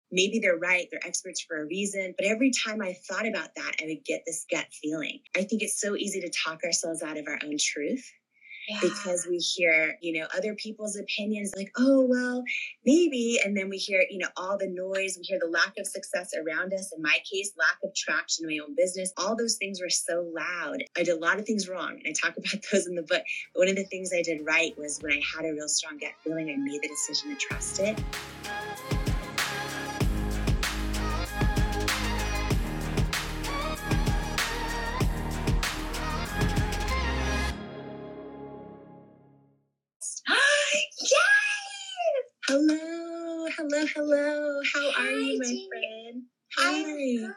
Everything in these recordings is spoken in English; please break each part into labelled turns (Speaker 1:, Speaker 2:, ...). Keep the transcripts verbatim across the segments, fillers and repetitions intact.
Speaker 1: maybe they're right, they're experts for a reason. But every time I thought about that, I would get this gut feeling. I think it's so easy to talk ourselves out of our own truth. Yeah. Because we hear, you know, other people's opinions like, oh, well, maybe. And then we hear, you know, all the noise. We hear the lack of success around us. In my case, lack of traction in my own business. All those things were so loud. I did a lot of things wrong. And I talk about those in the book. But one of the things I did right was when I had a real strong gut feeling, I made the decision to trust it. Hello, hello, hello. How
Speaker 2: Hi,
Speaker 1: are you, my
Speaker 2: Jamie.
Speaker 1: friend? Hi.
Speaker 2: I'm good.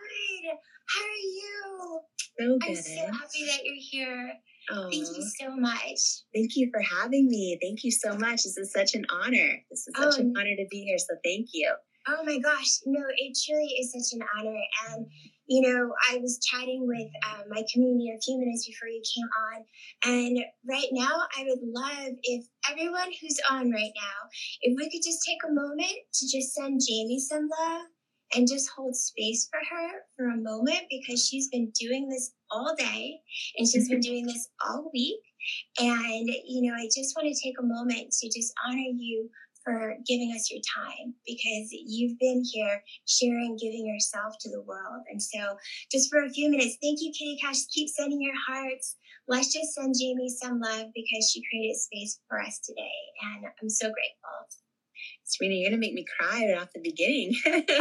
Speaker 2: How are you?
Speaker 1: So good.
Speaker 2: I'm so happy that you're here.
Speaker 1: Oh,
Speaker 2: Thank you so much.
Speaker 1: Thank you for having me. Thank you so much. This is such an honor. This is such
Speaker 2: Oh,
Speaker 1: an honor to be here. So thank you.
Speaker 2: Oh my gosh. No, it truly is such an honor. And, you know, I was chatting with uh, my community a few minutes before you came on. And right now, I would love if everyone who's on right now, if we could just take a moment to just send Jamie some love and just hold space for her for a moment, because she's been doing this all day and she's been doing this all week. And, you know, I just want to take a moment to just honor you for giving us your time, because you've been here sharing, giving yourself to the world. And so just for a few minutes, thank you, Kitty Cash. Keep sending your hearts. Let's just send Jamie some love, because she created space for us today. And I'm so grateful.
Speaker 1: Serena, you're going to make me cry right off the beginning.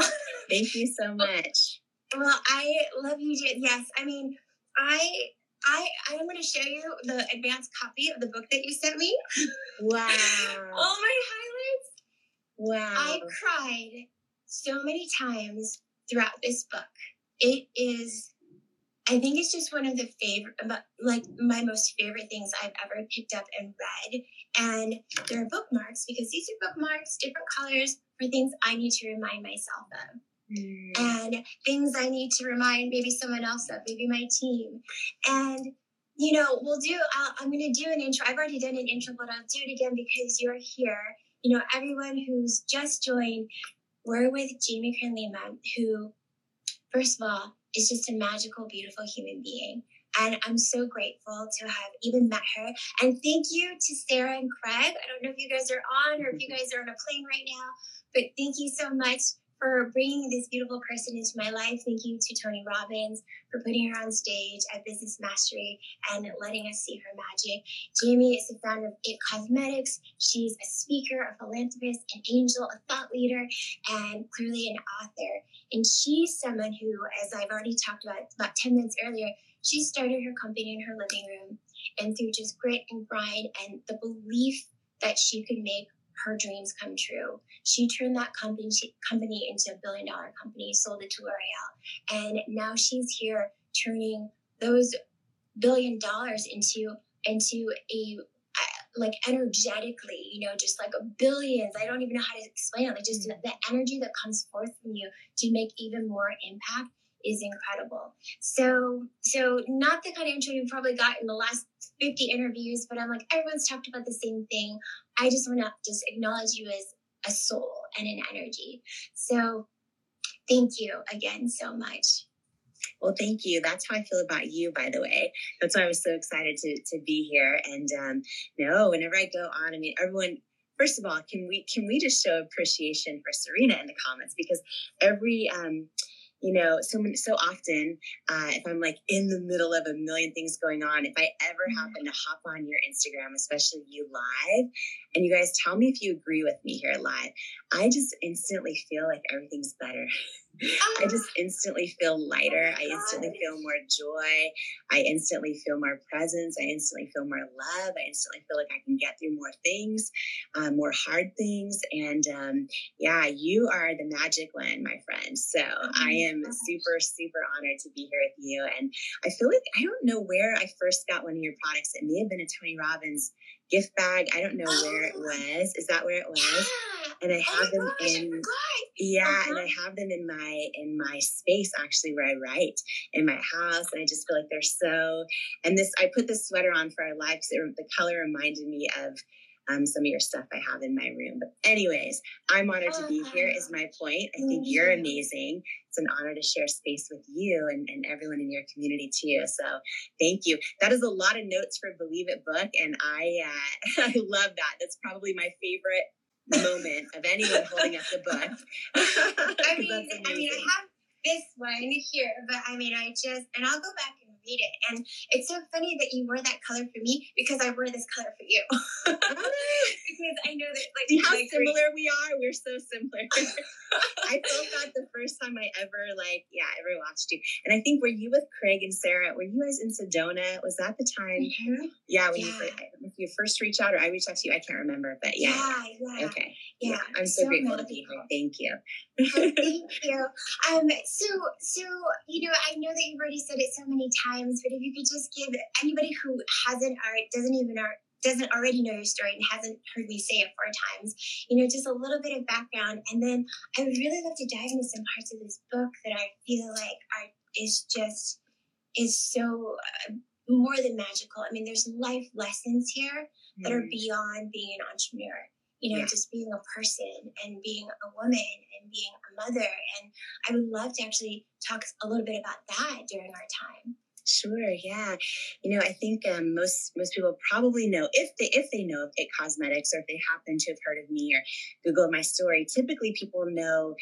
Speaker 1: Thank you so much.
Speaker 2: Well, I love you. Yes. I mean, I... I, I'm going to show you the advanced copy of the book that you sent me.
Speaker 1: Wow.
Speaker 2: All my highlights.
Speaker 1: Wow.
Speaker 2: I cried so many times throughout this book. It is, I think it's just one of the favorite, like my most favorite things I've ever picked up and read. And there are bookmarks, because these are bookmarks, different colors, for things I need to remind myself of. Mm. And things I need to remind maybe someone else of, maybe my team. And, you know, we'll do, I'll, I'm going to do an intro. I've already done an intro, but I'll do it again because you're here. You know, everyone who's just joined, we're with Jamie Kern Lima, who, first of all, is just a magical, beautiful human being. And I'm so grateful to have even met her. And thank you to Sarah and Craig. I don't know if you guys are on or if you guys are on a plane right now, but thank you so much for bringing this beautiful person into my life. Thank you to Tony Robbins for putting her on stage at Business Mastery and letting us see her magic. Jamie is the founder of It Cosmetics. She's a speaker, a philanthropist, an angel, a thought leader, and clearly an author. And she's someone who, as I've already talked about about ten minutes earlier, she started her company in her living room. And through just grit and grind and the belief that she could make her dreams come true, she turned that company company into a billion dollar company, sold it to L'Oreal, and now she's here turning those billion dollars into into a like energetically, you know, just like a billions. I don't even know how to explain it. Like just mm-hmm. the energy that comes forth from you to make even more impact is incredible. So, so not the kind of intro you probably got in the last fifty interviews, but I'm like, everyone's talked about the same thing. I just want to just acknowledge you as a soul and an energy. So thank you again so much.
Speaker 1: Well, thank you. That's how I feel about you, by the way. That's why I was so excited to to be here. And um, no, whenever I go on, I mean, everyone, first of all, can we can we just show appreciation for Serena in the comments? Because every, um, you know, so so often, uh, if I'm like in the middle of a million things going on, if I ever happen to hop on your Instagram, especially you live, and you guys tell me if you agree with me here live, I just instantly feel like everything's better. I just instantly feel lighter. I instantly feel more joy. I instantly feel more presence. I instantly feel more love. I instantly feel like I can get through more things, um, more hard things. And um, yeah, you are the magic one, my friend. So I am super, super honored to be here with you. And I feel like, I don't know where I first got one of your products. It may have been a Tony Robbins gift bag. I don't know oh, where it was. Is that where it was?
Speaker 2: Yeah.
Speaker 1: And I have
Speaker 2: oh
Speaker 1: them
Speaker 2: gosh,
Speaker 1: in,
Speaker 2: I
Speaker 1: yeah,
Speaker 2: uh-huh.
Speaker 1: and I have them in my, in my space actually where I write in my house. And I just feel like they're so, and this, I put this sweater on for our live because the color reminded me of um, some of your stuff I have in my room. But anyways, I'm honored to be here is my point. I think you're amazing. It's an honor to share space with you and, and everyone in your community too. So thank you. That is a lot of notes for Believe It book. And I, uh, I love that. That's probably my favorite moment of anyone holding up the book.
Speaker 2: I mean, I mean, I have this one here, but I mean, I just, and I'll go back and read it. And it's so funny that you wore that color for me because I wore this color for you. Because I know that, like,
Speaker 1: see how
Speaker 2: like,
Speaker 1: similar we are? We're so similar. I felt that the first time I ever, like, yeah, ever watched you. And I think, were you with Craig and Sarah? Were you guys in Sedona? Was that the time?
Speaker 2: Mm-hmm.
Speaker 1: Yeah, when
Speaker 2: yeah.
Speaker 1: you first, if you first reached out, or I reached out to you, I can't remember, but yeah.
Speaker 2: Yeah, yeah.
Speaker 1: Okay.
Speaker 2: Yeah,
Speaker 1: yeah. I'm so, so grateful magical. to be here. Thank you.
Speaker 2: Oh, thank you. Um, so, so, you know, I know that you've already said it so many times, but if you could just give anybody who hasn't or doesn't even or doesn't already know your story and hasn't heard me say it four times, you know, just a little bit of background. And then I would really love to dive into some parts of this book that I feel like are is just, is so uh, more than magical. I mean, there's life lessons here mm. that are beyond being an entrepreneur. You know, yeah. just being a person and being a woman and being a mother. And I would love to actually talk a little bit about that during our time.
Speaker 1: Sure. Yeah. You know, I think um, most most people probably know, if they if they know of It Cosmetics, or if they happen to have heard of me or Google my story, typically people know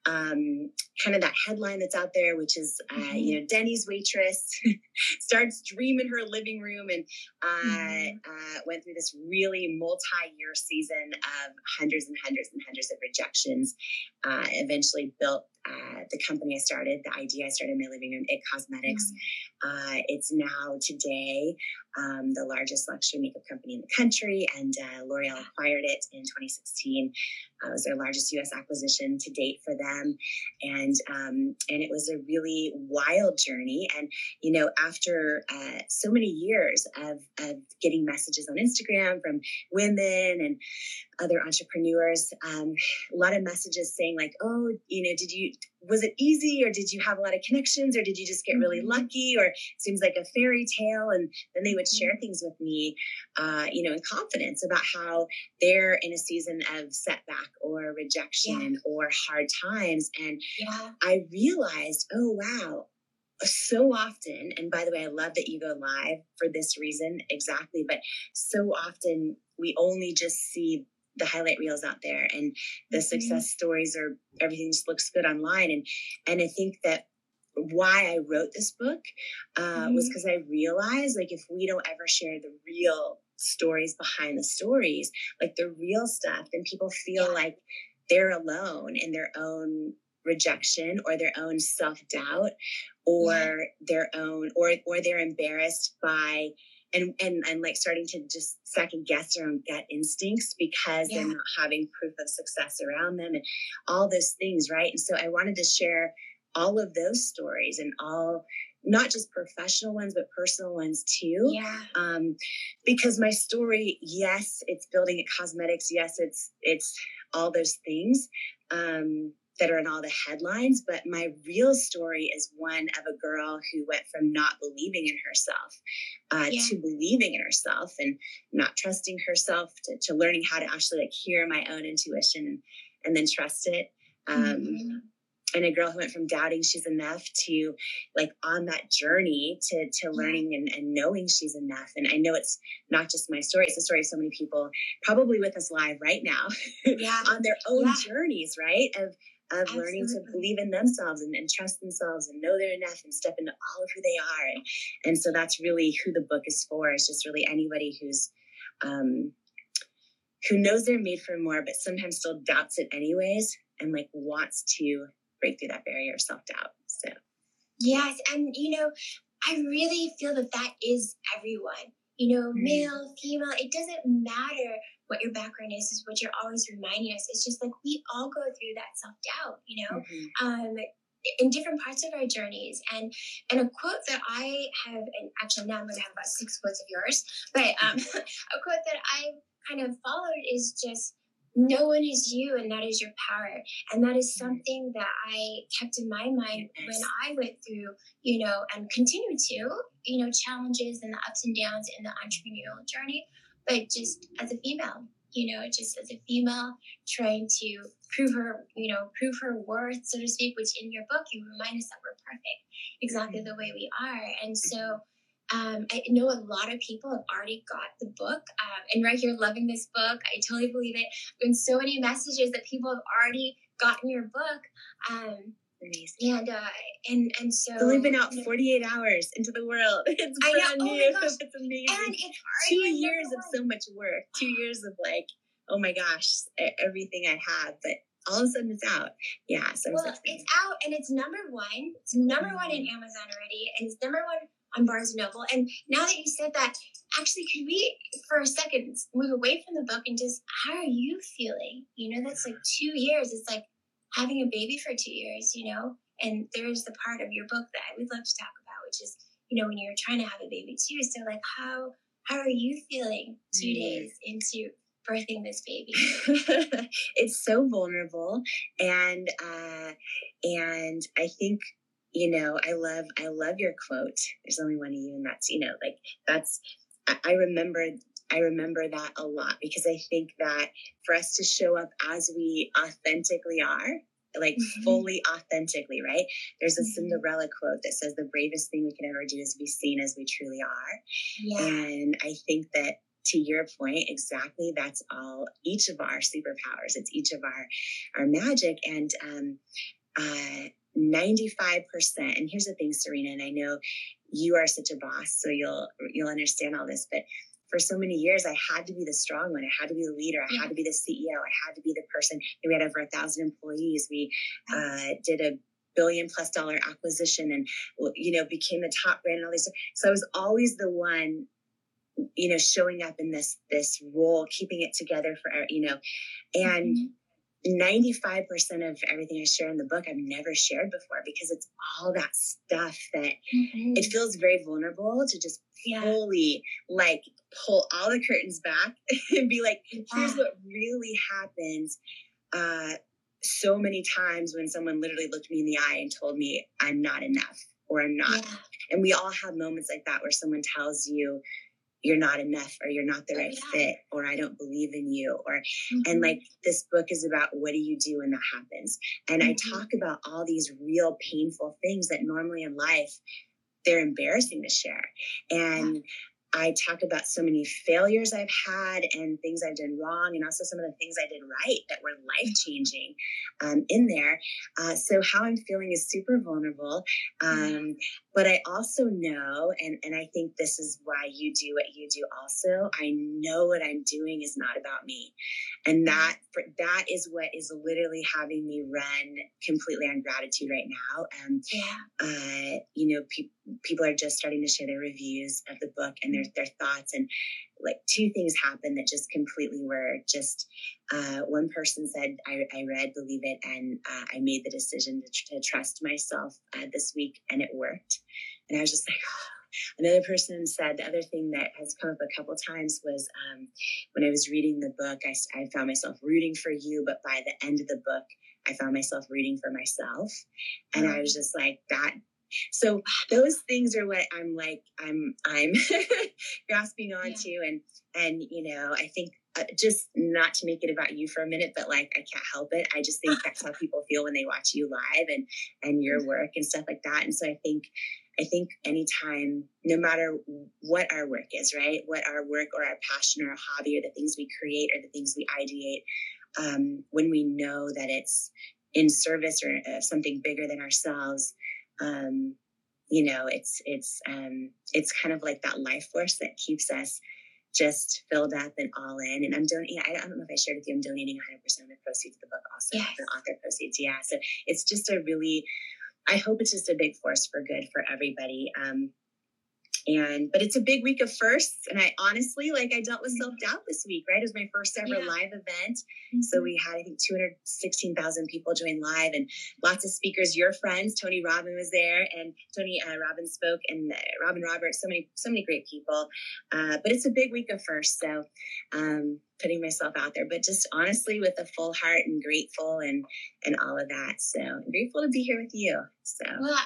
Speaker 1: um, kind of that headline that's out there, which is, uh, mm-hmm. you know, Denny's waitress starts dreaming her living room and uh, mm-hmm. uh, went through this really multi-year season of hundreds and hundreds and hundreds of rejections, uh, eventually built Uh, the company I started, the idea I started in my living room, It Cosmetics. Mm-hmm. Uh, it's now today um, the largest luxury makeup company in the country, and uh, L'Oreal acquired it in twenty sixteen. Uh, it was their largest U S acquisition to date for them, and um, and it was a really wild journey. And you know, after uh, so many years of of getting messages on Instagram from women and other entrepreneurs, um, a lot of messages saying like, oh, you know, did you, was it easy, or did you have a lot of connections, or did you just get really lucky, or seems like a fairy tale? And then they would share things with me, uh, you know, in confidence about how they're in a season of setback or rejection yeah. or hard times. And yeah. I realized, oh, wow, so often, and by the way, I love that you go live for this reason exactly, but so often we only just see the highlight reels out there, and the mm-hmm. success stories, or everything just looks good online. And, and I think that why I wrote this book uh, mm-hmm. was because I realized, like, if we don't ever share the real stories behind the stories, like the real stuff, then people feel yeah. like they're alone in their own rejection or their own self-doubt or yeah. their own, or, or they're embarrassed by And, and and like starting to just second guess their own gut instincts because yeah. they're not having proof of success around them and all those things, right? And so I wanted to share all of those stories, and all, not just professional ones, but personal ones too.
Speaker 2: Yeah.
Speaker 1: Um, because my story, yes, it's building It Cosmetics. Yes, it's it's all those things. Um, that are in all the headlines, but my real story is one of a girl who went from not believing in herself uh, yeah. to believing in herself, and not trusting herself, to, to learning how to actually like hear my own intuition and, and then trust it. Um, mm-hmm. And a girl who went from doubting she's enough to like on that journey to, to learning yeah. and, and knowing she's enough. And I know it's not just my story. It's the story of so many people probably with us live right now
Speaker 2: yeah.
Speaker 1: on their own
Speaker 2: yeah.
Speaker 1: journeys, right? Of, of Absolutely. Learning to believe in themselves and, and trust themselves and know they're enough and step into all of who they are. And, and so that's really who the book is for. It's just really anybody who's, um, who knows they're made for more, but sometimes still doubts it anyways, and like wants to break through that barrier of self-doubt. So.
Speaker 2: Yes. And, you know, I really feel that that is everyone, you know, mm-hmm. male, female, it doesn't matter what your background is, is what you're always reminding us. It's just like, we all go through that self-doubt, you know, mm-hmm. um, in different parts of our journeys. And, and a quote that I have, and actually now I'm going to have about six quotes of yours, but um, a quote that I kind of followed is just, no one is you, and that is your power. And that is something that I kept in my mind when I went through, you know, and continue to, you know, challenges and the ups and downs in the entrepreneurial journey. But just as a female, you know, just as a female trying to prove her, you know, prove her worth, so to speak, which in your book, you remind us that we're perfect exactly the way we are. And so um, I know a lot of people have already got the book. Um, and right here, loving this book. I totally believe it. Been so many messages that people have already gotten your book. Um,
Speaker 1: Amazing.
Speaker 2: And uh, and and so
Speaker 1: it's only been out forty-eight hours into the world. It's
Speaker 2: I
Speaker 1: brand
Speaker 2: know. Oh
Speaker 1: new.
Speaker 2: my gosh.
Speaker 1: It's amazing.
Speaker 2: And it's
Speaker 1: Two
Speaker 2: already
Speaker 1: years
Speaker 2: number
Speaker 1: of
Speaker 2: one.
Speaker 1: so much work. Two years of like, oh my gosh, e- everything I have, but all of a sudden it's out. Yeah. So I'm so
Speaker 2: Well,
Speaker 1: excited.
Speaker 2: it's out and it's number one. It's number one in Amazon already, and it's number one on Barnes and Noble. And now that you said that, actually, could we for a second move away from the book and just how are you feeling? You know, that's like two years. It's like having a baby for two years. You know, and there's the part of your book that I would love to talk about, which is, you know, when you're trying to have a baby too. So, like, how how are you feeling two mm. days into birthing this baby?
Speaker 1: It's so vulnerable, and uh, and I think, you know, I love I love your quote. There's only one of you, and that's, you know, like that's I, I remember. I remember that a lot, because I think that for us to show up as we authentically are, like mm-hmm. fully authentically, right? There's a mm-hmm. Cinderella quote that says the bravest thing we can ever do is be seen as we truly are. Yeah. And I think that, to your point, exactly, that's all, each of our superpowers. It's each of our, our magic. And um, uh, ninety-five percent, and here's the thing, Serena, and I know you are such a boss, so you'll you'll understand all this, but for so many years, I had to be the strong one. I had to be the leader. I yeah. had to be the C E O. I had to be the person. We had over a thousand employees. We uh, did a billion plus dollar acquisition and, you know, became the top brand and all these. So I was always the one, you know, showing up in this, this role, keeping it together for, you know, and mm-hmm. ninety-five percent of everything I share in the book, I've never shared before, because it's all that stuff that mm-hmm. it feels very vulnerable to just yeah. fully like pull all the curtains back and be like, here's yeah. what really happens. Uh, so many times when someone literally looked me in the eye and told me I'm not enough, or I'm not. Yeah. And we all have moments like that where someone tells you, you're not enough, or you're not the right yeah. fit, or I don't believe in you, or, mm-hmm. and like this book is about, what do you do when that happens? And mm-hmm. I talk about all these real painful things that normally in life, they're embarrassing to share. And yeah. I talk about so many failures I've had and things I've done wrong, and also some of the things I did right that were life-changing um, in there. Uh, so how I'm feeling is super vulnerable. Um, mm-hmm. But I also know, and, and I think this is why you do what you do also, I know what I'm doing is not about me. And that that is what is literally having me run completely on gratitude right now. Um, yeah. uh, you know, pe- people are just starting to share their reviews of the book and their, their thoughts. And like two things happened that just completely were just, uh, one person said, I, I read, believe it, and uh, I made the decision to, tr- to trust myself uh, this week, and it worked. And I was just like, oh. Another person said, the other thing that has come up a couple times was um, when I was reading the book, I, I found myself rooting for you, but by the end of the book, I found myself rooting for myself. And I was just like, that. So those things are what I'm like, I'm, I'm grasping onto. Yeah. And, and, you know, I think uh, just not to make it about you for a minute, but like, I can't help it. I just think that's how people feel when they watch you live and, and your work and stuff like that. And so I think, I think anytime, no matter what our work is, right? What our work or our passion or our hobby or the things we create or the things we ideate, um, when we know that it's in service or uh, something bigger than ourselves, um, you know, it's, it's, um, it's kind of like that life force that keeps us just filled up and all in. And I'm donating, I don't know if I shared with you, I'm donating one hundred percent of the proceeds of the book also, yes. the author proceeds. Yeah. So it's just a really, I hope it's just a big force for good for everybody. Um, and, but it's a big week of firsts. And I honestly, like I dealt with self-doubt this week, right? It was my first ever yeah. live event. Mm-hmm. So we had, I think, two hundred sixteen thousand people join live and lots of speakers, your friends. Tony Robbins was there, and Tony uh, Robbins spoke, and uh, Robin Roberts, so many, so many great people. Uh, but it's a big week of firsts. So, um, putting myself out there, but just honestly with a full heart and grateful and and all of that. So I'm grateful to be here with you. So
Speaker 2: well,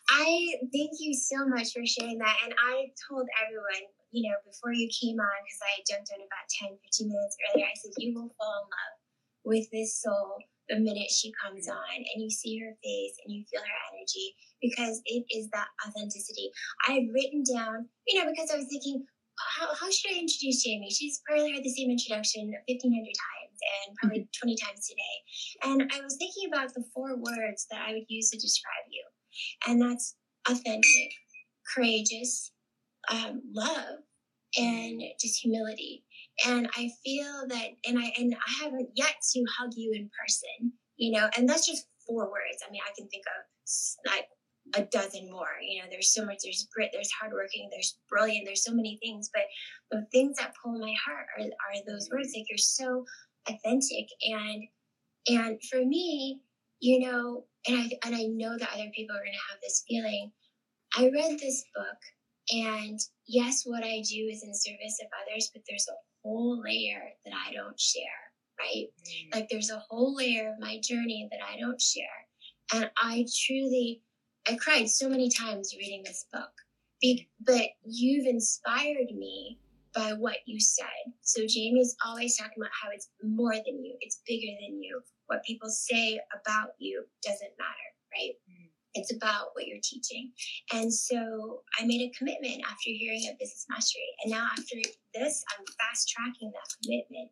Speaker 2: I thank you so much for sharing that. And I told everyone, you know, before you came on, because I jumped on about ten, fifteen minutes earlier, I said, you will fall in love with this soul the minute she comes on and you see her face and you feel her energy, because it is that authenticity. I've written down, you know, because I was thinking, how, how should I introduce Jamie? She's probably heard the same introduction fifteen hundred times and probably mm-hmm. twenty times today. And I was thinking about the four words that I would use to describe you. And that's authentic, courageous, um, love, and just humility. And I feel that, and I and I haven't yet to hug you in person, you know, and that's just four words. I mean, I can think of like a dozen more. You know, there's so much. There's grit. There's hardworking. There's brilliant. There's so many things. But the things that pull my heart are are those words. Like, you're so authentic, and and for me, you know, and I and I know that other people are going to have this feeling. I read this book, and yes, what I do is in service of others, but there's a whole layer that I don't share, right? Mm. Like, there's a whole layer of my journey that I don't share. And I truly, I cried so many times reading this book, Be- but you've inspired me by what you said. So Jamie's always talking about how it's more than you, it's bigger than you. What people say about you doesn't matter, right? Mm. It's about what you're teaching. And so I made a commitment after hearing of Business Mastery. And now after this, I'm fast tracking that commitment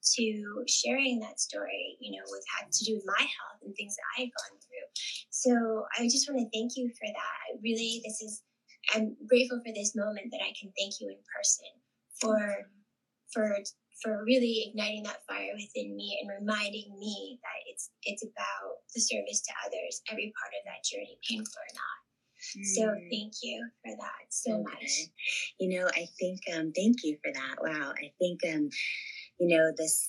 Speaker 2: to sharing that story, you know, with had to do with my health and things that I've gone through. So I just want to thank you for that. I really, this is, I'm grateful for this moment that I can thank you in person for, for, for really igniting that fire within me and reminding me that it's it's about the service to others, every part of that journey, painful or not. Mm. So thank you for that so okay. much.
Speaker 1: You know, I think, um, thank you for that. Wow. I think, um, you know, this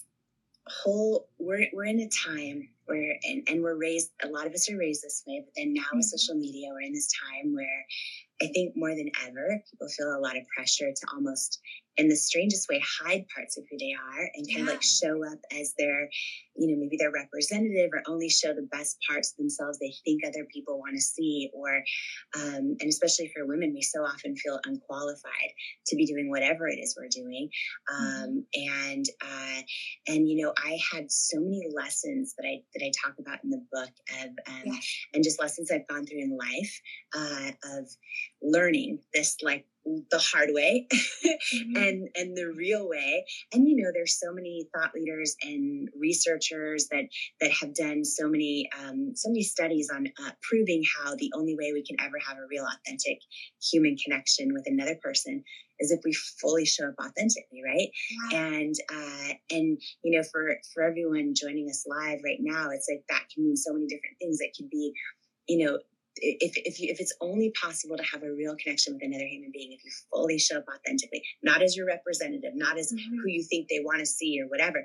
Speaker 1: whole, we're, we're in a time where, and, and we're raised, a lot of us are raised this way, but then now mm-hmm. with social media, we're in this time where I think more than ever, people feel a lot of pressure to almost, in the strangest way, hide parts of who they are and kind yeah. of like show up as their, you know, maybe their representative, or only show the best parts of themselves they think other people want to see. Or, um, and especially for women, we so often feel unqualified to be doing whatever it is we're doing. Um, mm-hmm. And, uh, and, you know, I had so many lessons that I, that I talk about in the book of, um, yeah. and just lessons I've gone through in life, uh, of learning this, like, the hard way mm-hmm. and and the real way. And you know, there's so many thought leaders and researchers that that have done so many um so many studies on uh, proving how the only way we can ever have a real authentic human connection with another person is if we fully show up authentically, right? Yeah. And uh and you know, for for everyone joining us live right now, it's like that can mean so many different things. It could be, you know, If if you, if it's only possible to have a real connection with another human being, if you fully show up authentically, not as your representative, not as mm-hmm. who you think they want to see or whatever.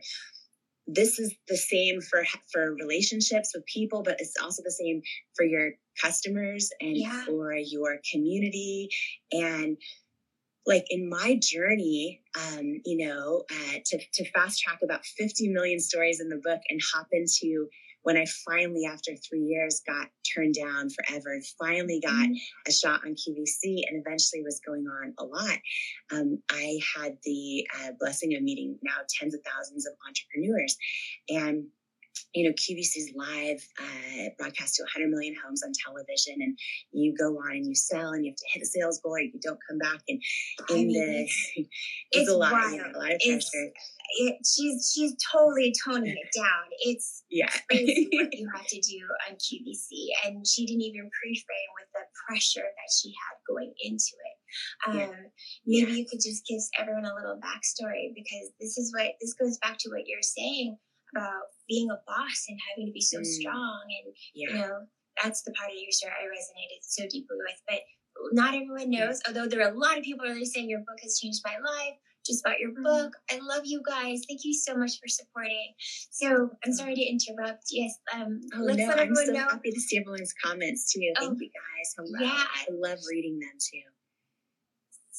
Speaker 1: This is the same for for relationships with people, but it's also the same for your customers and yeah. for your community. And like in my journey, um, you know, uh, to to fast track about fifty million stories in the book and hop into when I finally, after three years, got turned down forever, finally got mm-hmm. a shot on Q V C, and eventually was going on a lot. Um, I had the uh, blessing of meeting now tens of thousands of entrepreneurs. And you know, Q V C's live uh, broadcast to one hundred million homes on television, and you go on and you sell, and you have to hit a sales goal, or you don't come back. And in I mean, the, it's,
Speaker 2: it's
Speaker 1: a lot,
Speaker 2: wild.
Speaker 1: You know, a lot of pressure.
Speaker 2: It, she's she's totally toning it down. It's
Speaker 1: yeah.
Speaker 2: crazy what you have to do on Q V C, and she didn't even pre-frame with the pressure that she had going into it. Um, yeah. Maybe yeah. you could just give everyone a little backstory, because this is what this goes back to what you're saying about being a boss and having to be so mm. strong, and yeah. you know, that's the part of your story I resonated so deeply with. But not everyone knows, although there are a lot of people that are saying your book has changed my life, just about your book. I love you guys. Thank you so much for supporting. So I'm sorry to interrupt. Yes, um,
Speaker 1: oh,
Speaker 2: let's
Speaker 1: no,
Speaker 2: let everyone
Speaker 1: I'm so
Speaker 2: know.
Speaker 1: happy to see everyone's comments too. Thank oh, you guys. Hello. Yeah, I love reading them too.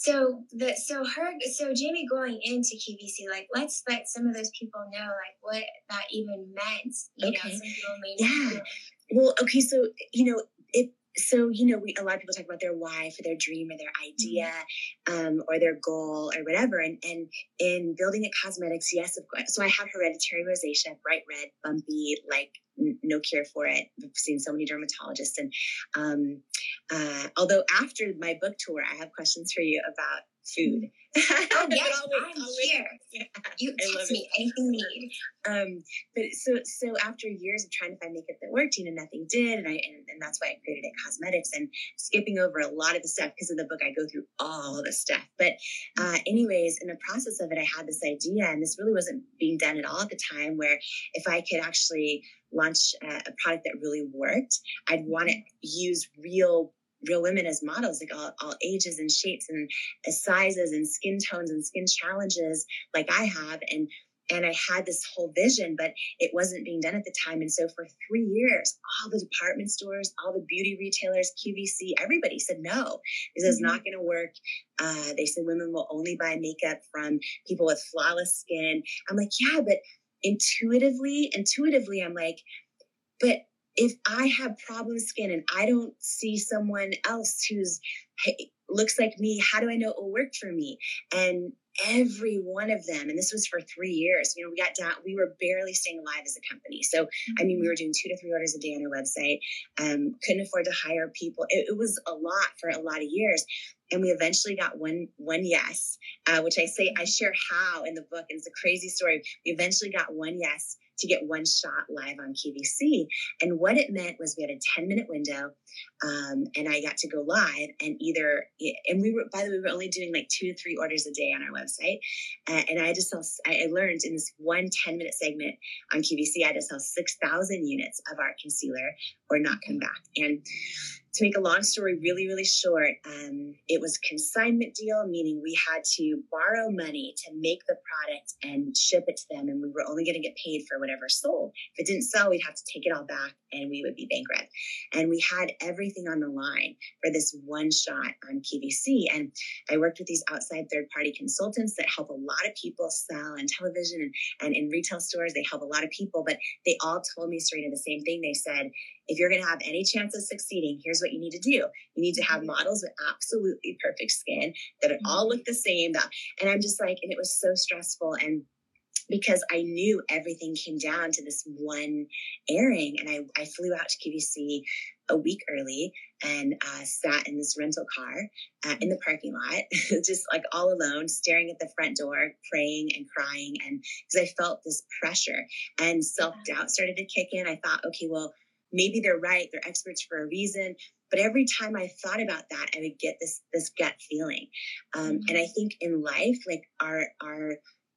Speaker 2: So the so her so Jamie going into Q V C, like let's let some of those people know like what that even meant. You know,
Speaker 1: Okay.
Speaker 2: some people may
Speaker 1: Yeah.
Speaker 2: not know.
Speaker 1: Well, okay. So, you know, it, so, you know, we, a lot of people talk about their why for their dream or their idea, um, or their goal or whatever. And, and in Building It Cosmetics, yes, of course. So I have hereditary rosacea, bright red, bumpy, like n- no cure for it. I've seen so many dermatologists. And, um, uh, although after my book tour, I have questions for you about food.
Speaker 2: Oh
Speaker 1: But
Speaker 2: yes,
Speaker 1: I'll wait-
Speaker 2: I'm
Speaker 1: I'll wait.
Speaker 2: here.
Speaker 1: Yeah,
Speaker 2: You
Speaker 1: I love
Speaker 2: text
Speaker 1: it.
Speaker 2: me anything you need.
Speaker 1: Um, but so so after years of trying to find makeup that worked, you know, nothing did, and I and, and that's why I created It Cosmetics, and skipping over a lot of the stuff because in the book I go through all of the stuff. But uh, anyways, in the process of it, I had this idea, and this really wasn't being done at all at the time. Where if I could actually launch a, a product that really worked, I'd want to use real real women as models, like all, all ages and shapes and uh, sizes and skin tones and skin challenges like I have. And and I had this whole vision, but it wasn't being done at the time. And so for three years, all the department stores, all the beauty retailers, Q V C, everybody said, no, this is not going to work. Uh, they said women will only buy makeup from people with flawless skin. I'm like, yeah, but intuitively, intuitively, I'm like, but if I have problem skin and I don't see someone else who's hey, looks like me, how do I know it will work for me? And every one of them, and this was for three years, you know, we got down, we were barely staying alive as a company. So, I mean, we were doing two to three orders a day on our website, um, couldn't afford to hire people. It, it was a lot for a lot of years. And we eventually got one, one yes, uh, which I say, I share how in the book. And it's a crazy story. We eventually got one yes to get one shot live on Q V C. And what it meant was we had a ten minute window, um, and I got to go live and either, and we were, by the way, we were only doing like two to three orders a day on our website. Uh, and I had to sell, I learned in this one ten minute segment on Q V C, I had to sell six thousand units of our concealer or not come back. And to make a long story really, really short, um, it was a consignment deal, meaning we had to borrow money to make the product and ship it to them. And we were only going to get paid for whatever sold. If it didn't sell, we'd have to take it all back and we would be bankrupt. And we had everything on the line for this one shot on Q V C. And I worked with these outside third-party consultants that help a lot of people sell on television and, and in retail stores. They help a lot of people, but they all told me, Serena, the same thing. They said, if you're going to have any chance of succeeding, here's what you need to do. You need to have models with absolutely perfect skin that all look the same. And I'm just like, and it was so stressful. And because I knew everything came down to this one airing, and I, I flew out to Q V C a week early and uh, sat in this rental car uh, in the parking lot, just like all alone, staring at the front door, praying and crying. And because I felt this pressure and self-doubt started to kick in, I thought, okay, well, maybe they're right. They're experts for a reason. But every time I thought about that, I would get this, this gut feeling. Um, mm-hmm. And I think in life, like our, our,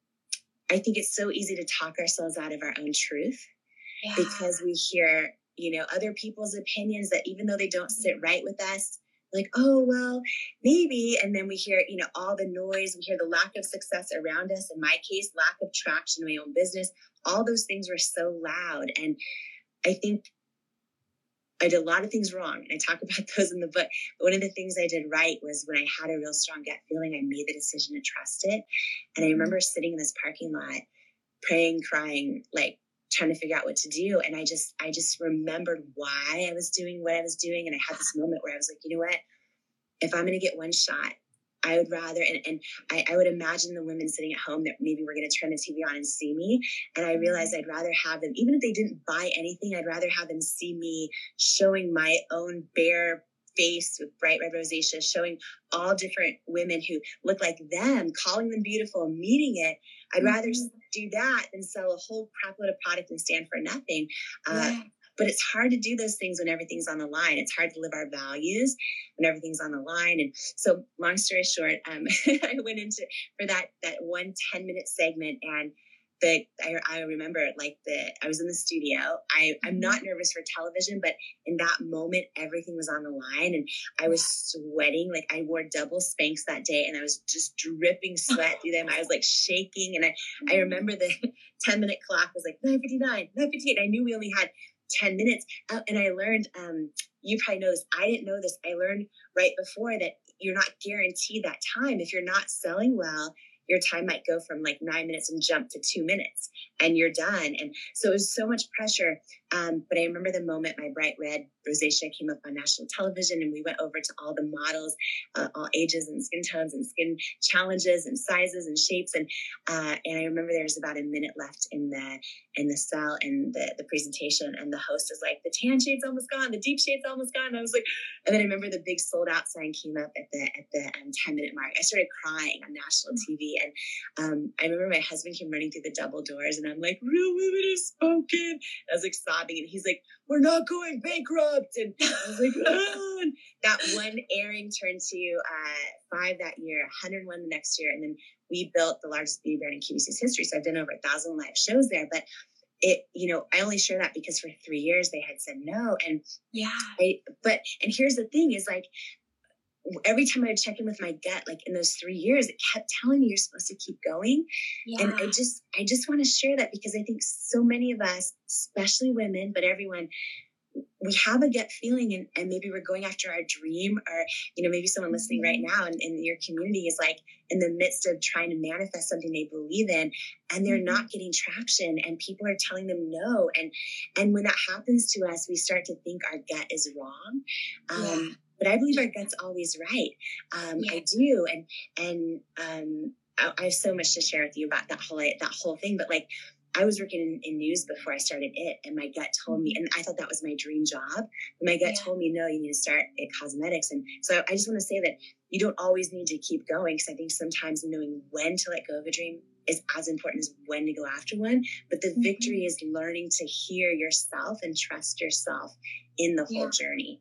Speaker 1: I think it's so easy to talk ourselves out of our own truth yeah. because we hear, you know, other people's opinions that even though they don't sit right with us, like, oh, well, maybe. And then we hear, you know, all the noise, we hear the lack of success around us. In my case, lack of traction in my own business. All those things were so loud. And I think I did a lot of things wrong, and I talk about those in the book. But one of the things I did right was when I had a real strong gut feeling, I made the decision to trust it. And I remember sitting in this parking lot, praying, crying, like trying to figure out what to do. And I just, I just remembered why I was doing what I was doing. And I had this moment where I was like, you know what? If I'm going to get one shot, I would rather, and, and I, I would imagine the women sitting at home that maybe were going to turn the T V on and see me. And I realized I'd rather have them, even if they didn't buy anything, I'd rather have them see me showing my own bare face with bright red rosacea, showing all different women who look like them, calling them beautiful, meeting it. I'd rather mm-hmm. do that than sell a whole crap load of product and stand for nothing. Uh, yeah. But it's hard to do those things when everything's on the line. It's hard to live our values when everything's on the line. And so long story short, um, I went into for that, that one ten minute segment, and the, I, I remember like the, I was in the studio. I, I'm not nervous for television, but in that moment, everything was on the line and I was sweating. Like I wore double Spanx that day and I was just dripping sweat through them. I was like shaking. And I, I remember the ten minute clock was like nine fifty-nine, nine fifty-eight. I knew we only had ten minutes. Uh, and I learned, um, you probably know this. I didn't know this. I learned right before that you're not guaranteed that time. If you're not selling well, your time might go from like nine minutes and jump to two minutes and you're done. And so it was so much pressure. Um, but I remember the moment my bright red rosacea came up on national television, and we went over to all the models, uh, all ages and skin tones and skin challenges and sizes and shapes. And uh, and I remember there was about a minute left in the in the cell and the, the presentation, and the host was like, the tan shade's almost gone, the deep shade's almost gone. And I was like, and then I remember the big sold out sign came up at the at the um, ten minute mark. I started crying on national T V. And um, I remember my husband came running through the double doors, and I'm like, real women have spoken. I was like sobbing, and he's like, we're not going bankrupt. And I was like, oh. And that one airing turned to uh, five that year, one hundred one the next year. And then we built the largest beauty brand in Q V C's history. So I've done over a thousand live shows there. But it, you know, I only share that because for three years they had said no. And
Speaker 2: yeah,
Speaker 1: I, but, and here's the thing is like, every time I would check in with my gut, like in those three years, it kept telling me you're supposed to keep going. Yeah. And I just, I just want to share that because I think so many of us, especially women, but everyone, we have a gut feeling, and, and maybe we're going after our dream, or, you know, maybe someone listening right now in, in your community is like in the midst of trying to manifest something they believe in, and they're not getting traction, and people are telling them no. And, and when that happens to us, we start to think our gut is wrong. Um, yeah. But I believe our gut's always right. Um, yeah. I do. And, and, um, I, I have so much to share with you about that whole, that whole thing, but like, I was working in, in news before I started it, and my gut told me, and I thought that was my dream job, but my gut yeah. told me, no, you need to start at cosmetics. And so I just want to say that you don't always need to keep going, because I think sometimes knowing when to let go of a dream is as important as when to go after one. But the mm-hmm. victory is learning to hear yourself and trust yourself in the whole yeah. journey.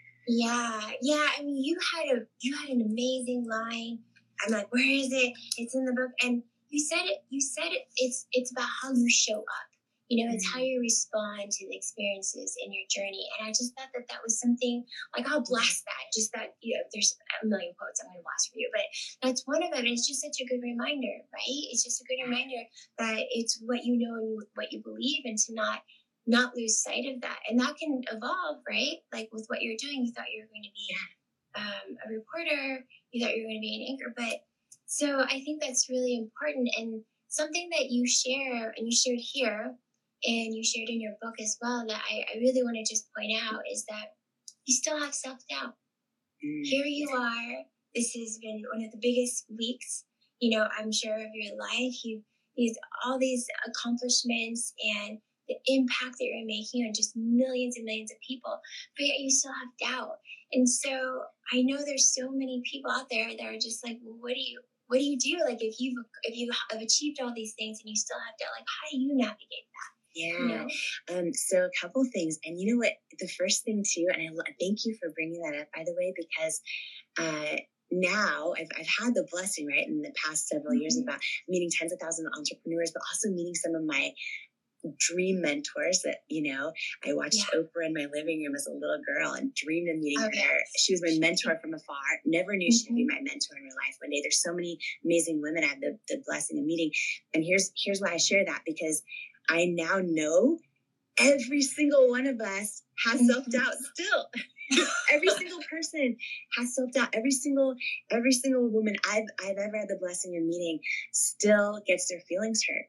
Speaker 2: Yeah, yeah. I mean, you had a you had an amazing line. I'm like, where is it? It's in the book, and you said it. You said it. It's it's about how you show up. You know, it's mm-hmm. how you respond to the experiences in your journey. And I just thought that that was something, like, I'll blast that. Just that, you know, there's a million quotes I'm going to blast for you, but that's one of them. It's just such a good reminder, right? It's just a good reminder that it's what you know and what you believe, and to not not lose sight of that. And that can evolve, right? Like with what you're doing, you thought you were going to be um, a reporter, you thought you were going to be an anchor, but so I think that's really important, and something that you share, and you shared here, and you shared in your book as well, that I, I really want to just point out is that you still have self-doubt. Mm. Here you are. This has been one of the biggest weeks, you know, I'm sure, of your life. You, these all these accomplishments and the impact that you're making on just millions and millions of people, but yet you still have doubt. And so I know there's so many people out there that are just like, well, what do you What do you do? Like, if you've if you have achieved all these things and you still have doubt, like, how do you navigate that?
Speaker 1: Yeah.
Speaker 2: You know?
Speaker 1: Um. So a couple things, and you know what? The first thing too, and I lo- thank you for bringing that up, by the way, because uh, now I've I've had the blessing, right, in the past several mm-hmm. years, about meeting tens of thousands of entrepreneurs, but also meeting some of my dream mentors that, you know, I watched yeah. Oprah in my living room as a little girl and dreamed of meeting okay. her. She was my mentor from afar. Never knew mm-hmm. she'd be my mentor in real life one day. There's so many amazing women I have the, the blessing of meeting. And here's here's why I share that, because I now know every single one of us has mm-hmm. self-doubt still. Every single person has self-doubt. Every single every single woman I've I've ever had the blessing of meeting still gets their feelings hurt.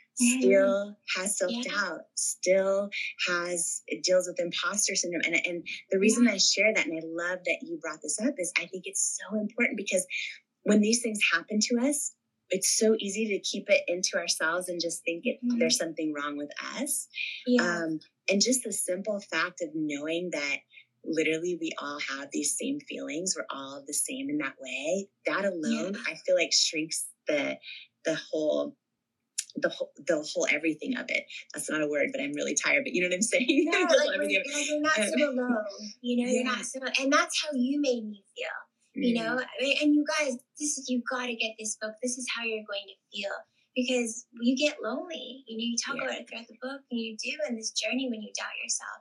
Speaker 1: Still has self-doubt, yeah. still has, it deals with imposter syndrome. And, and the reason yeah. I share that, and I love that you brought this up, is I think it's so important, because when these things happen to us, it's so easy to keep it into ourselves and just think it, mm-hmm. there's something wrong with us. Yeah. Um, and just the simple fact of knowing that literally we all have these same feelings, we're all the same in that way, that alone, yeah. I feel like shrinks the the whole the whole, the whole everything of it. That's not a word, but I'm really tired, but you know what I'm saying?
Speaker 2: Yeah, like, like you're not so alone, you know, yeah. you're not so, and that's how you made me feel, you mm. know, I mean, and you guys, this is, you got to get this book. This is how you're going to feel, because you get lonely, you know, you talk yeah. about it throughout the book, and you do in this journey when you doubt yourself.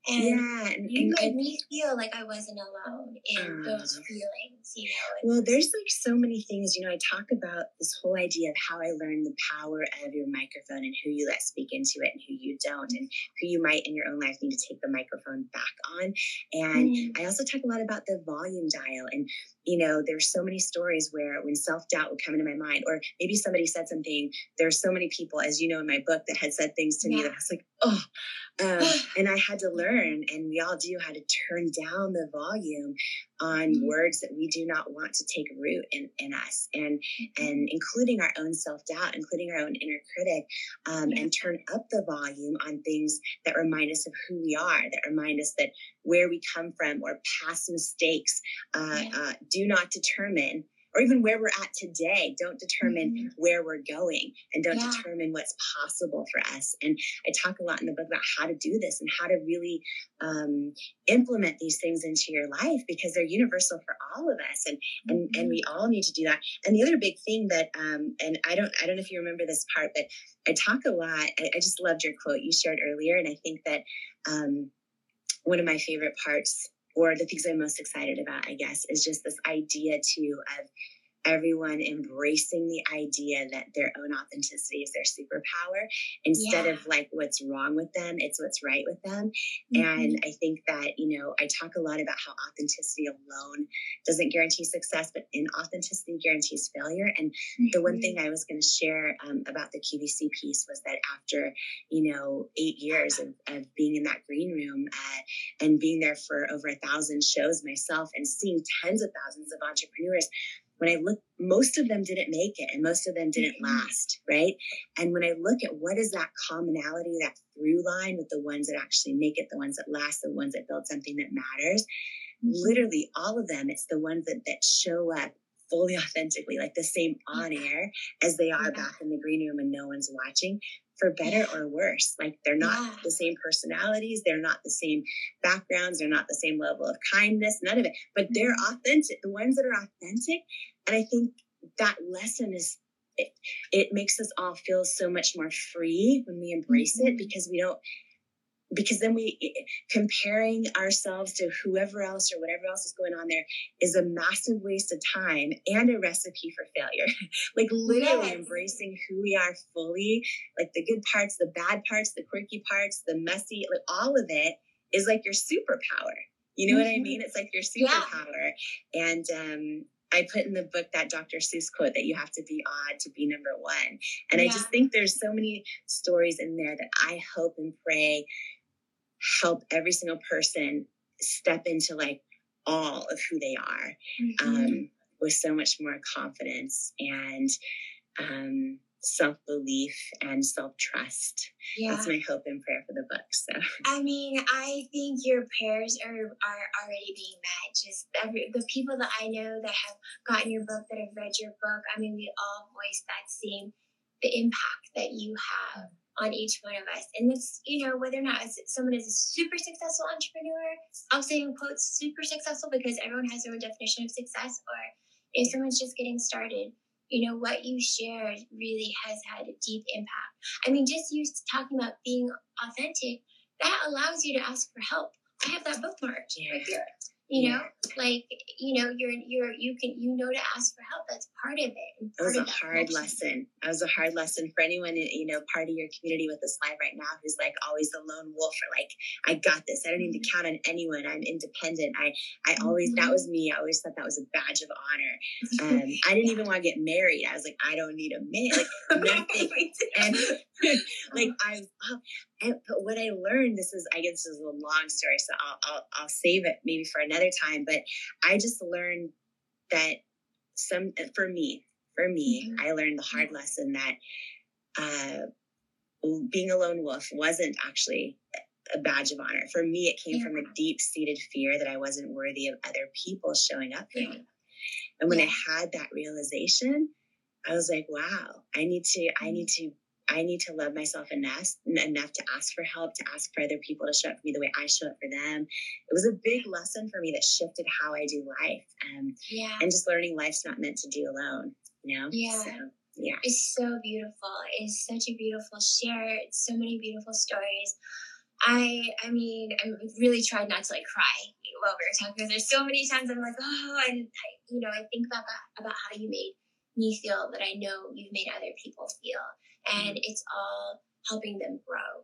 Speaker 2: And
Speaker 1: yeah, and,
Speaker 2: you
Speaker 1: and
Speaker 2: made
Speaker 1: I,
Speaker 2: me feel like I wasn't alone in
Speaker 1: uh,
Speaker 2: those feelings, you know. And
Speaker 1: well, there's like so many things, you know, I talk about this whole idea of how I learned the power of your microphone and who you let speak into it and who you don't, and who you might in your own life need to take the microphone back on. And mm. I also talk a lot about the volume dial. And, you know, there's so many stories where when self-doubt would come into my mind, or maybe somebody said something, there's so many people, as you know, in my book that had said things to yeah. me that I was like, oh, um, and I had to learn, and we all do, how to turn down the volume on mm-hmm. words that we do not want to take root in, in us, and mm-hmm. and including our own self-doubt, including our own inner critic, um, yeah. and turn up the volume on things that remind us of who we are, that remind us that where we come from, or past mistakes uh, yeah. uh, do not determine, or even where we're at today, don't determine mm-hmm. where we're going, and don't yeah. determine what's possible for us. And I talk a lot in the book about how to do this and how to really um, implement these things into your life, because they're universal for all of us, and mm-hmm. and and we all need to do that. And the other big thing that, um, and I don't I don't know if you remember this part, but I talk a lot. I, I just loved your quote you shared earlier, and I think that um, one of my favorite parts, or the things I'm most excited about, I guess, is just this idea too of everyone embracing the idea that their own authenticity is their superpower, instead yeah. of like what's wrong with them, it's what's right with them. Mm-hmm. And I think that, you know, I talk a lot about how authenticity alone doesn't guarantee success, but inauthenticity guarantees failure. And mm-hmm. the one thing I was going to share um, about the Q V C piece was that after, you know, eight years of, of being in that green room uh, and being there for over a thousand shows myself, and seeing tens of thousands of entrepreneurs, when I look, most of them didn't make it, and most of them didn't mm-hmm. last, right? And when I look at what is that commonality, that through line with the ones that actually make it, the ones that last, the ones that build something that matters, mm-hmm. literally all of them, it's the ones that, that show up fully authentically, like the same on air as they are yeah. back in the green room and no one's watching, for better yeah. or worse. Like, they're not yeah. the same personalities, they're not the same backgrounds, they're not the same level of kindness, none of it, but they're authentic, the ones that are authentic. And I think that lesson is, it, it makes us all feel so much more free when we embrace mm-hmm. it, because we don't, because then we, comparing ourselves to whoever else or whatever else is going on there is a massive waste of time and a recipe for failure. Like, literally yes. embracing who we are fully, like the good parts, the bad parts, the quirky parts, the messy, like all of it is like your superpower. You know mm-hmm. what I mean? It's like your superpower. Yeah. And um, I put in the book that Doctor Seuss quote that you have to be odd to be number one. And yeah. I just think there's so many stories in there that I hope and pray help every single person step into like all of who they are, mm-hmm. um, with so much more confidence and um, self-belief and self-trust. Yeah. That's my hope and prayer for the book. So
Speaker 2: I mean, I think your prayers are, are already being met. Just every, the people that I know that have gotten your book, that have read your book, I mean, we all voice that same, the impact that you have on each one of us. And it's, you know, whether or not someone is a super successful entrepreneur, I'll say in quotes, super successful, because everyone has their own definition of success, or if someone's just getting started, you know, what you shared really has had a deep impact. I mean, just you talking about being authentic, that allows you to ask for help. I have that bookmarked yeah. right here. You know, yeah. like, you know, you're, you're, you can, you know, to ask for help. That's part of it.
Speaker 1: It was a hard lesson. It was a hard lesson for anyone, you know, part of your community with this live right now, who's like always the lone wolf, or like, I got this. I don't need to count on anyone. I'm independent. I, I always, mm-hmm. that was me. I always thought that was a badge of honor. Um, I didn't yeah. even want to get married. I was like, I don't need a man. Like, nothing. And like, I, oh, and, but what I learned, this is, I guess this is a long story, so I'll, I'll, I'll save it maybe for another time. But I just learned that some, for me, for me, mm-hmm. I learned the hard lesson that uh, being a lone wolf wasn't actually a badge of honor. For me, it came yeah. from a deep-seated fear that I wasn't worthy of other people showing up for yeah. me. And when yeah. I had that realization, I was like, wow, I need to, mm-hmm. I need to, I need to love myself enough, enough to ask for help, to ask for other people to show up for me the way I show up for them. It was a big lesson for me that shifted how I do life. Um, yeah. And just learning life's not meant to do alone, you know?
Speaker 2: Yeah.
Speaker 1: So, yeah.
Speaker 2: It's so beautiful. It's such a beautiful share. It's so many beautiful stories. I I mean, I really tried not to like cry while we were talking because there's so many times I'm like, oh, and I, you know, I think about that, about how you made me feel, that I know you've made other people feel, and it's all helping them grow.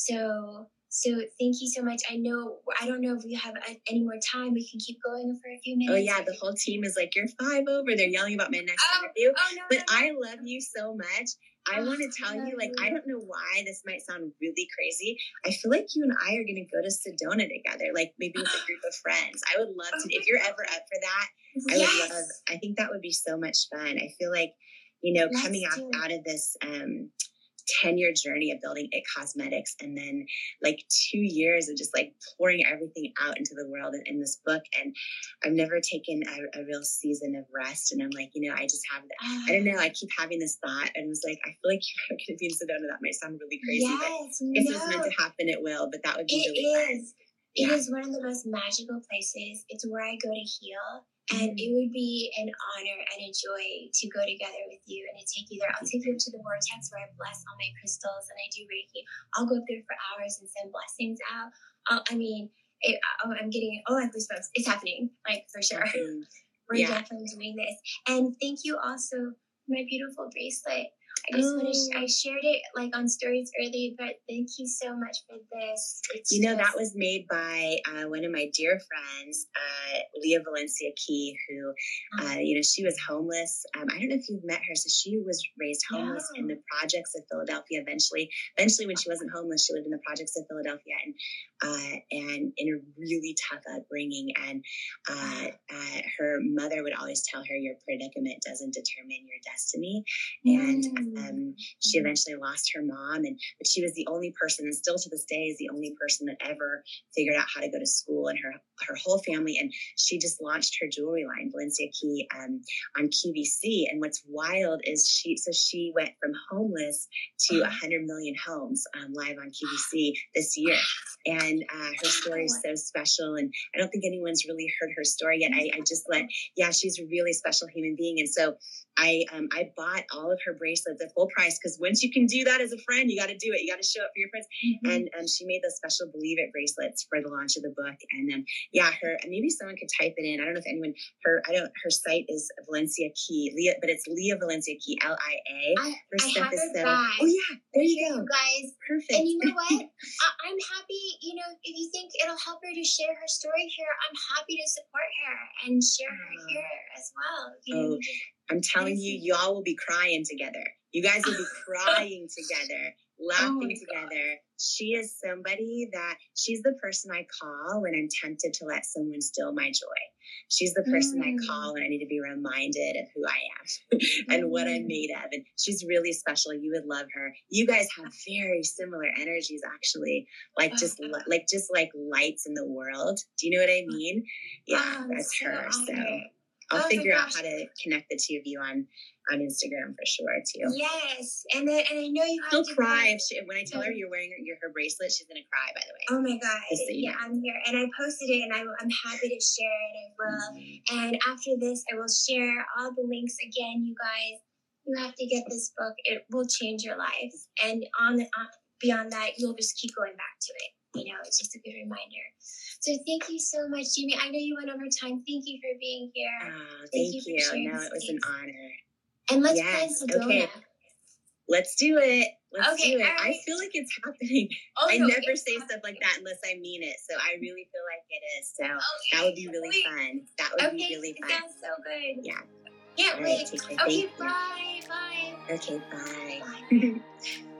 Speaker 2: So, so thank you so much. I know, I don't know if we have a, any more time. We can keep going for a few minutes.
Speaker 1: Oh yeah, the whole team is like, you're five over. They're yelling about my next
Speaker 2: Oh,
Speaker 1: interview.
Speaker 2: oh no,
Speaker 1: But
Speaker 2: no, no.
Speaker 1: I love you so much. I
Speaker 2: Oh,
Speaker 1: want to tell
Speaker 2: I
Speaker 1: you, like,
Speaker 2: love
Speaker 1: I
Speaker 2: you.
Speaker 1: don't know why this might sound really crazy. I feel like you and I are going to go to Sedona together, like maybe with a group of friends. I would love to. If you're ever up for that, I
Speaker 2: Yes.
Speaker 1: would love, I think that would be so much fun. I feel like, you know,
Speaker 2: Let's
Speaker 1: coming out,
Speaker 2: do it.
Speaker 1: out of this um, ten year journey of building It Cosmetics, and then like two years of just like pouring everything out into the world in, in this book. And I've never taken a, a real season of rest. And I'm like, you know, I just have that. I don't know. I keep having this thought, and was like, I feel like you're going to be in Sedona. That might sound really crazy,
Speaker 2: Yes,
Speaker 1: but if
Speaker 2: no.
Speaker 1: it's meant to happen, it will. But that would be
Speaker 2: It
Speaker 1: really fun.
Speaker 2: is. It
Speaker 1: Yeah.
Speaker 2: is one of the most magical places. It's where I go to heal. And
Speaker 1: Mm.
Speaker 2: it would be an honor and a joy to go together with you and to take you there. I'll take you up to the vortex where I bless all my crystals and I do Reiki. I'll go up there for hours and send blessings out. I'll, I mean, it, oh, I'm getting, oh, I have goosebumps. It's happening, like for sure.
Speaker 1: Mhm.
Speaker 2: We're
Speaker 1: Yeah.
Speaker 2: definitely doing this. And thank you also for my beautiful bracelet. I just
Speaker 1: Oh.
Speaker 2: want to, sh- I shared it like on stories earlier, but thank you so much for this. It's
Speaker 1: You know,
Speaker 2: just,
Speaker 1: that was made by uh, one of my dear friends, uh, Leah Valencia Key, who, uh, you know, she was homeless. Um, I don't know if you've met her. So she was raised homeless
Speaker 2: No.
Speaker 1: in the projects of Philadelphia. Eventually, eventually, when she wasn't homeless, she lived in the projects of Philadelphia, and uh, and in a really tough upbringing. And uh, uh, her mother would always tell her, "Your predicament doesn't determine your destiny." And um, she eventually lost her mom, and but she was the only person, and still to this day is the only person that ever figured out how to go to school, and her her whole family. And she just launched her jewelry line, Valencia Key, um, on Q V C. And what's wild is she so she went from homeless to a hundred million homes um, live on Q V C this year. And uh, her story is so special, and I don't think anyone's really heard her story yet. I, I just let, yeah, she's a really special human being, and so. I um I bought all of her bracelets at full price, because once you can do that as a friend, you got to do it. You got to show up for your friends. Mm-hmm. And um, she made those special Believe It bracelets for the launch of the book. And um, yeah, her maybe someone could type it in. I don't know if anyone her I don't her site is Valencia Key, Leah, but it's Leah Valencia Key, L I A.
Speaker 2: I,
Speaker 1: Her
Speaker 2: I
Speaker 1: stuff
Speaker 2: have
Speaker 1: is
Speaker 2: it
Speaker 1: so.
Speaker 2: back.
Speaker 1: Oh yeah, there you
Speaker 2: Here
Speaker 1: go,
Speaker 2: you guys.
Speaker 1: Perfect.
Speaker 2: And you know what? I, I'm happy. You know, if you think it'll help her to share her story here, I'm happy to support her and share her
Speaker 1: Oh.
Speaker 2: here as well. You
Speaker 1: Oh.
Speaker 2: know, just,
Speaker 1: I'm telling you, y'all will be crying together. You guys will be crying together, laughing
Speaker 2: oh
Speaker 1: together. She is somebody that she's the person I call when I'm tempted to let someone steal my joy. She's the person mm. I call when I need to be reminded of who I am and mm. what I'm made of. And she's really special. You would love her. You guys have very similar energies, actually, like oh, just God. like just like lights in the world. Do you know what I mean? Yeah,
Speaker 2: oh,
Speaker 1: that's
Speaker 2: so
Speaker 1: her. So.
Speaker 2: Honored.
Speaker 1: I'll
Speaker 2: oh
Speaker 1: figure out how to connect the two of you on, on Instagram for sure too.
Speaker 2: Yes, and then, and I know you have
Speaker 1: She'll
Speaker 2: to
Speaker 1: cry if she, when I tell her you're wearing her, your, her bracelet. She's gonna cry. By the way.
Speaker 2: Oh my God!
Speaker 1: So
Speaker 2: yeah, know. I'm here, and I posted it, and I, I'm happy to share it. I will. Mm-hmm. And after this, I will share all the links again. You guys, you have to get this book. It will change your life, and on, on beyond that, you'll just keep going back to it. You know, it's just a good reminder. So thank you so much, Jamie. I know you went over time. Thank you for being here.
Speaker 1: Oh, thank,
Speaker 2: thank you.
Speaker 1: you. For no, it was an honor.
Speaker 2: And let's
Speaker 1: yes.
Speaker 2: plan Sedona.
Speaker 1: Okay. Let's do it. Let's
Speaker 2: okay,
Speaker 1: do it.
Speaker 2: Right.
Speaker 1: I feel like it's happening.
Speaker 2: Oh,
Speaker 1: I
Speaker 2: no,
Speaker 1: never say
Speaker 2: happening.
Speaker 1: stuff like that unless I mean it. So I really feel like it is. So
Speaker 2: okay.
Speaker 1: that would be really
Speaker 2: wait.
Speaker 1: fun. That would
Speaker 2: okay.
Speaker 1: be really fun.
Speaker 2: It sounds so good.
Speaker 1: Yeah.
Speaker 2: Can't
Speaker 1: All
Speaker 2: wait.
Speaker 1: right,
Speaker 2: okay, bye. Bye.
Speaker 1: Okay, bye. Bye.